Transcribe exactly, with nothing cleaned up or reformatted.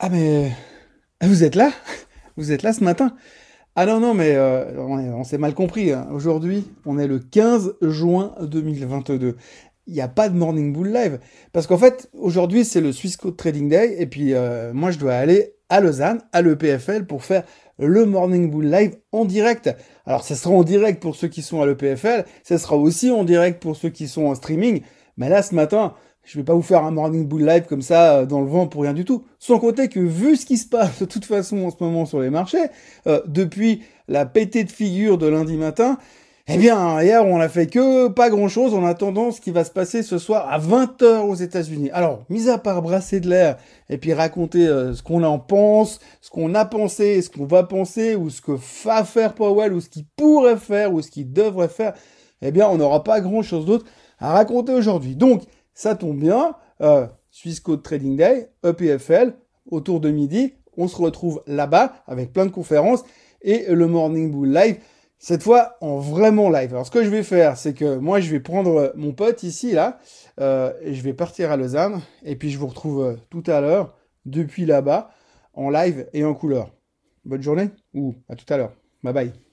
Ah mais vous êtes là? Vous êtes là ce matin? Ah non, non, mais euh, on, est- on s'est mal compris, hein. Aujourd'hui, on est le quinze juin deux mille vingt-deux. Il n'y a pas de Morning Bull Live. Parce qu'en fait, aujourd'hui, c'est le Swiss Code Trading Day. Et puis, euh, moi, je dois aller à Lausanne, à l'E P F L, pour faire le Morning Bull Live en direct. Alors, ça sera en direct pour ceux qui sont à l'E P F L. Ça sera aussi en direct pour ceux qui sont en streaming. Mais là, ce matin, je vais pas vous faire un Morning Bull Live comme ça, euh, dans le vent pour rien du tout. Sans compter que, vu ce qui se passe de toute façon en ce moment sur les marchés, euh, depuis la pétée de figure de lundi matin, eh bien, hier, on n'a fait que pas grand-chose en attendant ce qui va se passer ce soir à vingt heures aux États-Unis. Alors, mis à part brasser de l'air et puis raconter euh, ce qu'on en pense, ce qu'on a pensé, ce qu'on va penser, ou ce que va faire Powell, ou ce qu'il pourrait faire, ou ce qu'il devrait faire, eh bien, on n'aura pas grand-chose d'autre à raconter aujourd'hui. Donc, ça tombe bien, euh, Swiss Code Trading Day, E P F L, autour de midi, on se retrouve là-bas avec plein de conférences et le Morning Bull Live, cette fois en vraiment live. Alors ce que je vais faire, c'est que moi je vais prendre mon pote ici, là, euh, et je vais partir à Lausanne, et puis je vous retrouve euh, tout à l'heure, depuis là-bas, en live et en couleur. Bonne journée, ou à tout à l'heure. Bye bye.